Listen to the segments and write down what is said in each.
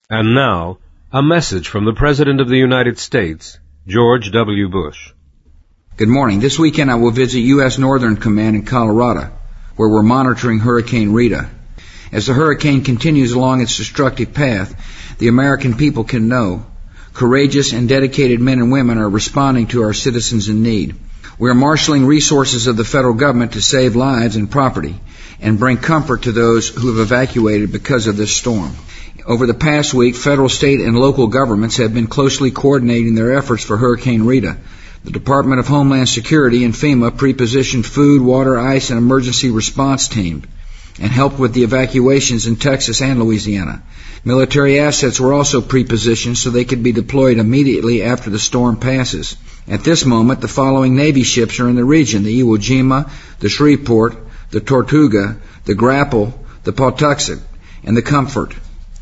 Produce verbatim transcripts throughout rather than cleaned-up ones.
And now, a message from the President of the United States, George W. Bush. Good morning. This weekend I will visit U S Northern Command in Colorado, where we're monitoring Hurricane Rita. As the hurricane continues along its destructive path, the American people can know courageous and dedicated men and women are responding to our citizens in need. We are marshaling resources of the federal government to save lives and property and bring comfort to those who have evacuated because of this storm. Over the past week, federal, state, and local governments have been closely coordinating their efforts for Hurricane Rita. The Department of Homeland Security and FEMA pre-positioned food, water, ice, and emergency response teams and helped with the evacuations in Texas and Louisiana. Military assets were also pre-positioned so they could be deployed immediately after the storm passes. At this moment, the following Navy ships are in the region: the Iwo Jima, the Shreveport, the Tortuga, the Grapple, the Pawtuxet, and the Comfort.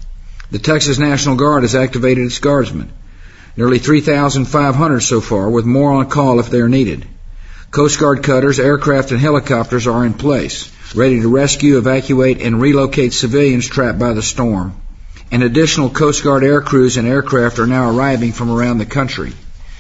The Texas National Guard has activated its guardsmen, nearly three thousand five hundred so far, with more on call if they are needed. Coast Guard cutters, aircraft, and helicopters are in place, ready to rescue, evacuate, and relocate civilians trapped by the storm. And additional Coast Guard air crews and aircraft are now arriving from around the country.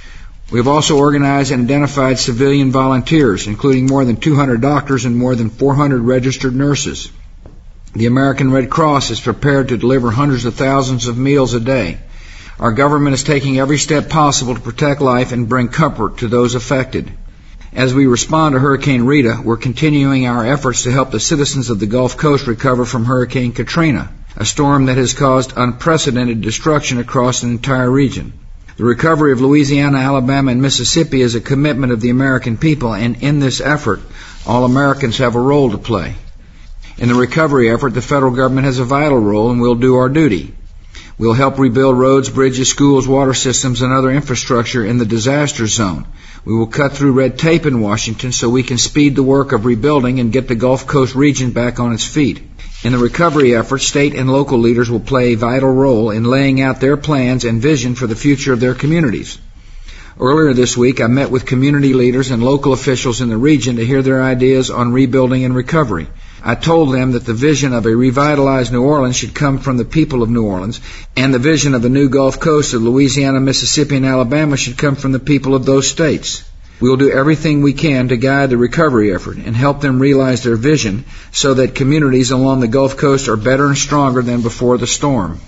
We have also organized and identified civilian volunteers, including more than two hundred doctors and more than four hundred registered nurses. The American Red Cross is prepared to deliver hundreds of thousands of meals a day. Our government is taking every step possible to protect life and bring comfort to those affected. As we respond to Hurricane Rita, we're continuing our efforts to help the citizens of the Gulf Coast recover from Hurricane Katrina, a storm that has caused unprecedented destruction across an entire region. The recovery of Louisiana, Alabama, and Mississippi is a commitment of the American people, and in this effort, all Americans have a role to play. In the recovery effort, the federal government has a vital role, and we'll do our duty. We'll help rebuild roads, bridges, schools, water systems, and other infrastructure in the disaster zone. We will cut through red tape in Washington so we can speed the work of rebuilding and get the Gulf Coast region back on its feet. In the recovery effort, state and local leaders will play a vital role in laying out their plans and vision for the future of their communities. Earlier this week, I met with community leaders and local officials in the region to hear their ideas on rebuilding and recovery. I told them that the vision of a revitalized New Orleans should come from the people of New Orleans, and the vision of the new Gulf Coast of Louisiana, Mississippi, and Alabama should come from the people of those states. We will do everything we can to guide the recovery effort and help them realize their vision so that communities along the Gulf Coast are better and stronger than before the storm.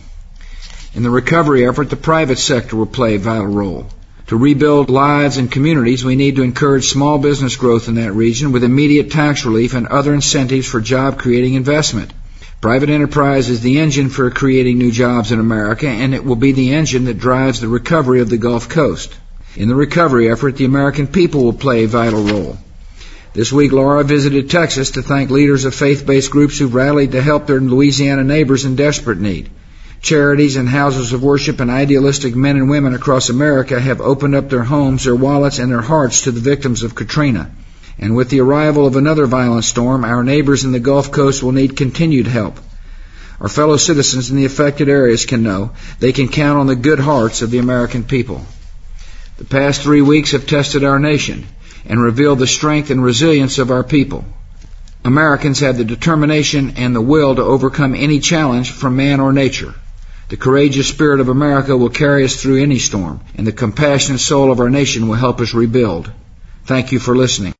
In the recovery effort, the private sector will play a vital role. To rebuild lives and communities, we need to encourage small business growth in that region with immediate tax relief and other incentives for job-creating investment. Private enterprise is the engine for creating new jobs in America, and it will be the engine that drives the recovery of the Gulf Coast. In the recovery effort, the American people will play a vital role. This week, Laura visited Texas to thank leaders of faith-based groups who rallied to help their Louisiana neighbors in desperate need. Charities and houses of worship and idealistic men and women across America have opened up their homes, their wallets, and their hearts to the victims of Katrina. And with the arrival of another violent storm, our neighbors in the Gulf Coast will need continued help. Our fellow citizens in the affected areas can know they can count on the good hearts of the American people. The past three weeks have tested our nation and revealed the strength and resilience of our people. Americans have the determination and the will to overcome any challenge from man or nature. The courageous spirit of America will carry us through any storm, and the compassionate soul of our nation will help us rebuild. Thank you for listening.